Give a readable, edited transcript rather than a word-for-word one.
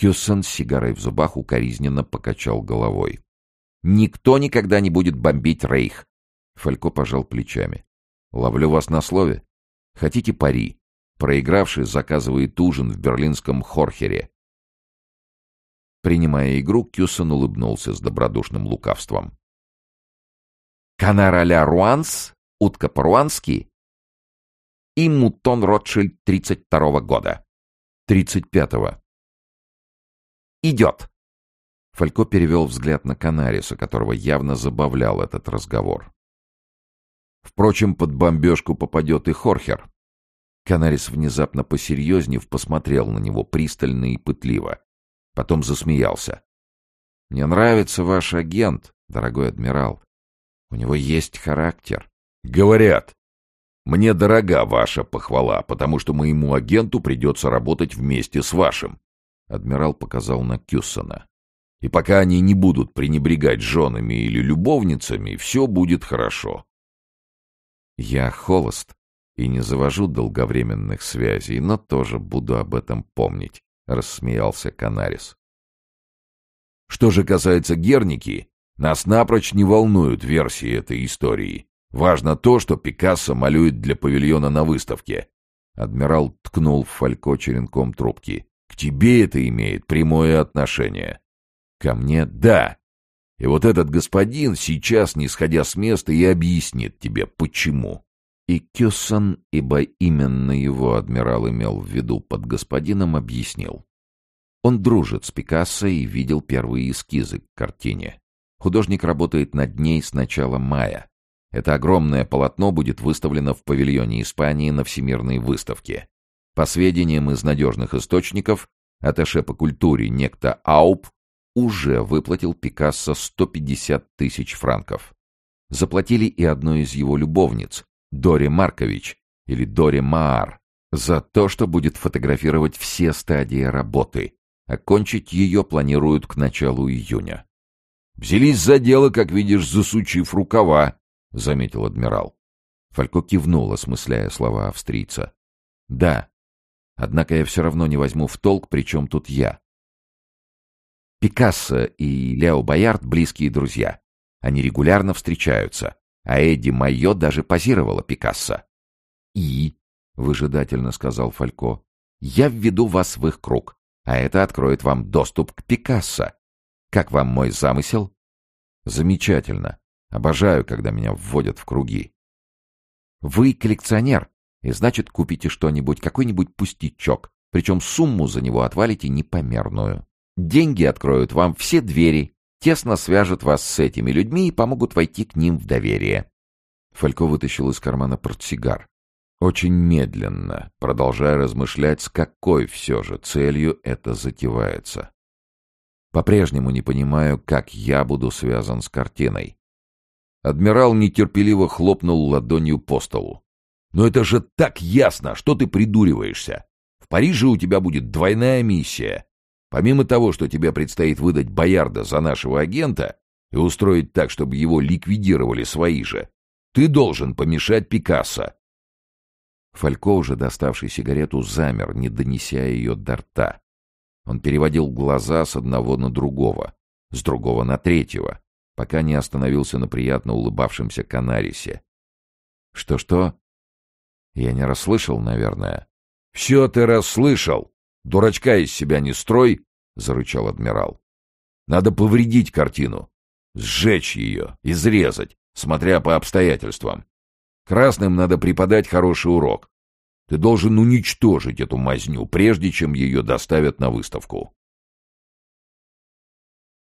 Кюссон с сигарой в зубах укоризненно покачал головой. «Никто никогда не будет бомбить Рейх!» Фалько пожал плечами. «Ловлю вас на слове. Хотите пари? Проигравший заказывает ужин в берлинском Хорхере». Принимая игру, Кюссон улыбнулся с добродушным лукавством. «Канар а-ля Руанс? Утка по-руански? И мутон Ротшильд 32-го года». «35-го». «Идет!» Фалько перевел взгляд на Канариса, которого явно забавлял этот разговор. «Впрочем, под бомбежку попадет и Хорхер». Канарис, внезапно посерьезнев, посмотрел на него пристально и пытливо. Потом засмеялся. «Мне нравится ваш агент, дорогой адмирал. У него есть характер». «Говорят. Мне дорога ваша похвала, потому что моему агенту придется работать вместе с вашим». Адмирал показал на Кюссона. «И пока они не будут пренебрегать женами или любовницами, все будет хорошо». «Я холост и не завожу долговременных связей, но тоже буду об этом помнить», — рассмеялся Канарис. «Что же касается Герники, нас напрочь не волнуют версии этой истории. Важно то, что Пикассо малюет для павильона на выставке». Адмирал ткнул в Фалько черенком трубки. «К тебе это имеет прямое отношение». «Ко мне?» «Да. И вот этот господин сейчас, не сходя с места, и объяснит тебе, почему». И Кюссон, ибо именно его адмирал имел в виду под господином, объяснил. Он дружит с Пикассо и видел первые эскизы к картине. Художник работает над ней с начала мая. Это огромное полотно будет выставлено в павильоне Испании на Всемирной выставке. По сведениям из надежных источников, атташе по культуре некто Ауп уже выплатил Пикассо 150 тысяч франков. Заплатили и одной из его любовниц, Доре Маркович, или Доре Маар, за то, что будет фотографировать все стадии работы. Окончить ее планируют к началу июня. «Взялись за дело, как видишь, засучив рукава», — заметил адмирал. Фалько кивнул, осмысляя слова австрийца. «Да, однако я все равно не возьму в толк, при чем тут я. Пикассо и Лео Боярд — близкие друзья. Они регулярно встречаются, а Эдди Майо даже позировала Пикассо». «И?» — выжидательно сказал Фалько. «Я введу вас в их круг, а это откроет вам доступ к Пикассо. Как вам мой замысел?» «Замечательно. Обожаю, когда меня вводят в круги». «Вы коллекционер, и значит купите что-нибудь, какой-нибудь пустячок, причем сумму за него отвалите непомерную. Деньги откроют вам все двери, тесно свяжут вас с этими людьми и помогут войти к ним в доверие». Фалько вытащил из кармана портсигар. Очень медленно, продолжая размышлять, с какой все же целью это затевается. По-прежнему не понимаю, как я буду связан с картиной. Адмирал нетерпеливо хлопнул ладонью по столу. «Но это же так ясно, что ты придуриваешься. В Париже у тебя будет двойная миссия. Помимо того, что тебе предстоит выдать Боярда за нашего агента и устроить так, чтобы его ликвидировали свои же, ты должен помешать Пикассо». Фалько, уже доставший сигарету, замер, не донеся ее до рта. Он переводил глаза с одного на другого, с другого на третьего, пока не остановился на приятно улыбавшемся Канарисе. «Что-что? Я не расслышал, наверное». «Все ты расслышал! Дурачка из себя не строй!» — зарычал адмирал. «Надо повредить картину, сжечь ее, изрезать, смотря по обстоятельствам. Красным надо преподать хороший урок. Ты должен уничтожить эту мазню, прежде чем ее доставят на выставку».